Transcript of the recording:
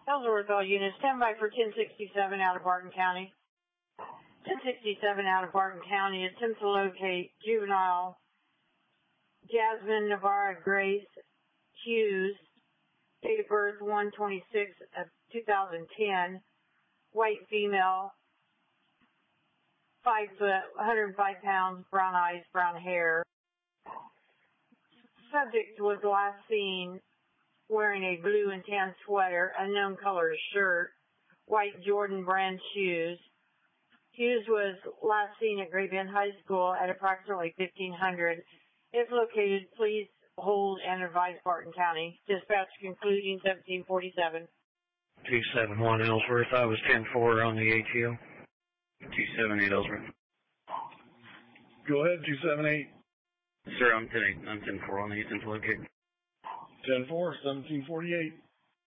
Ellsworth, all units, stand by for 1067 out of Barton County. 1067 out of Barton County, attempt to locate juvenile Jasmine Navarra Grace Hughes, date of birth 1/26/2010, white female, 5 foot, 105 pounds, brown eyes, brown hair. Subject was last seen wearing a blue and tan sweater, unknown color shirt, white Jordan brand shoes. Hughes was last seen at Great Bend High School at approximately 1500. If located, please hold and advise Barton County. Dispatch concluding 1747. 271 Ellsworth. I was 10-4 on the ATO. 278 Ellsworth. Go ahead, 278. Sir, I'm 10-4 on the attempt to locate. 10-4, 1748.